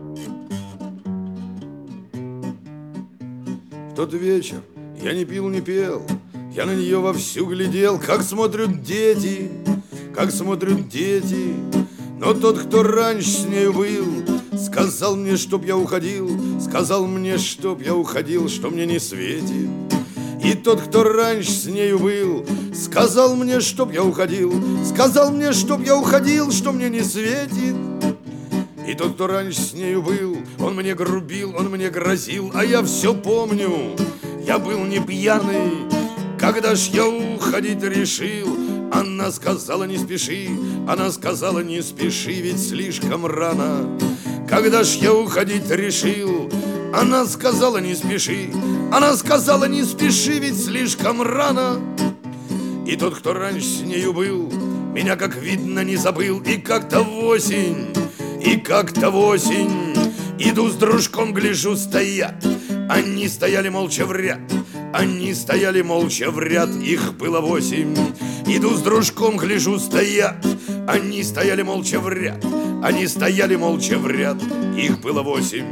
В тот вечер я не пил, не пел, я на нее вовсю глядел, как смотрят дети, как смотрят дети. Но тот, кто раньше с нею был, сказал мне, чтоб я уходил, сказал мне, чтоб я уходил, что мне не светит. И тот, кто раньше с нею был, сказал мне, чтоб я уходил, сказал мне, чтоб я уходил, что мне не светит. И тот, кто раньше с нею был, он мне грубил, он мне грозил, а я все помню, я был не пьяный. Когда ж я уходить решил, она сказала, не спеши, она сказала, не спеши, ведь слишком рано. Когда ж я уходить решил, она сказала, не спеши, она сказала, не спеши, ведь слишком рано. И тот, кто раньше с нею был, меня, как видно, не забыл. И как-то в осень, и как-то в осень иду с дружком, гляжу, стоят. Они стояли молча в ряд, они стояли молча в ряд, их было 8. Иду с дружком, гляжу, стоят. Они стояли молча в ряд, они стояли молча в ряд, их было 8.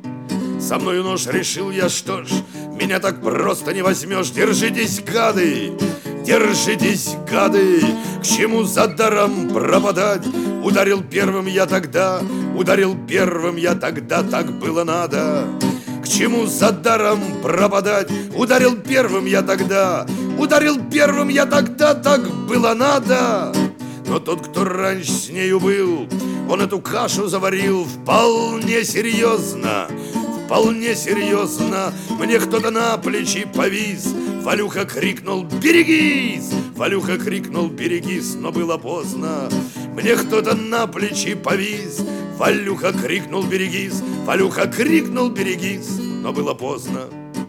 Со мною нож, решил я, что ж, меня так просто не возьмешь. Держитесь, гады, держитесь, гады, к чему за даром пропадать? Ударил первым я тогда, ударил первым я тогда, так было надо. К чему за даром пропадать? Ударил первым я тогда, ударил первым я тогда, так было надо. Но тот, кто раньше с нею был, он эту кашу заварил вполне серьезно, вполне серьезно. Мне кто-то на плечи повис, Валюха крикнул: «Берегись!» Валюха крикнул: «Берегись!» Но было поздно. Мне кто-то на плечи повис, Валюха крикнул: «Берегись!» Валюха крикнул: «Берегись!» Но было поздно.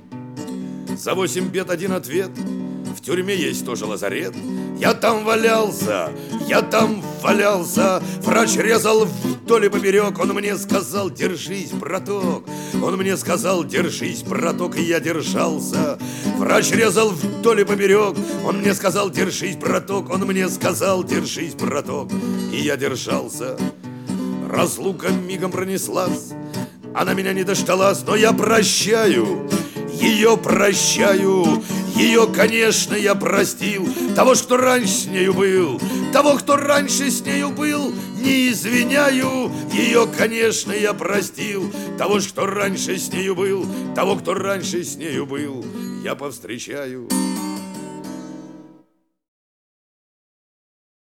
За 8 бед один ответ: в тюрьме есть тоже лазарет. Я там валялся, я там валялся. Врач резал вдоль и поперек. Он мне сказал: «Держись, браток!» Он мне сказал: «Держись, браток!» И я держался. Врач резал вдоль и поперек. Он мне сказал: «Держись, браток!» Он мне сказал: «Держись, браток!» И я держался. Разлука мигом пронеслась, она меня не дождалась, но я прощаю, ее прощаю. Ее, конечно, я простил. Того, что раньше с нею был, того, кто раньше с нею был, не извиняю. Ее, конечно, я простил. Того, что раньше с нею был, того, кто раньше с нею был, я повстречаю.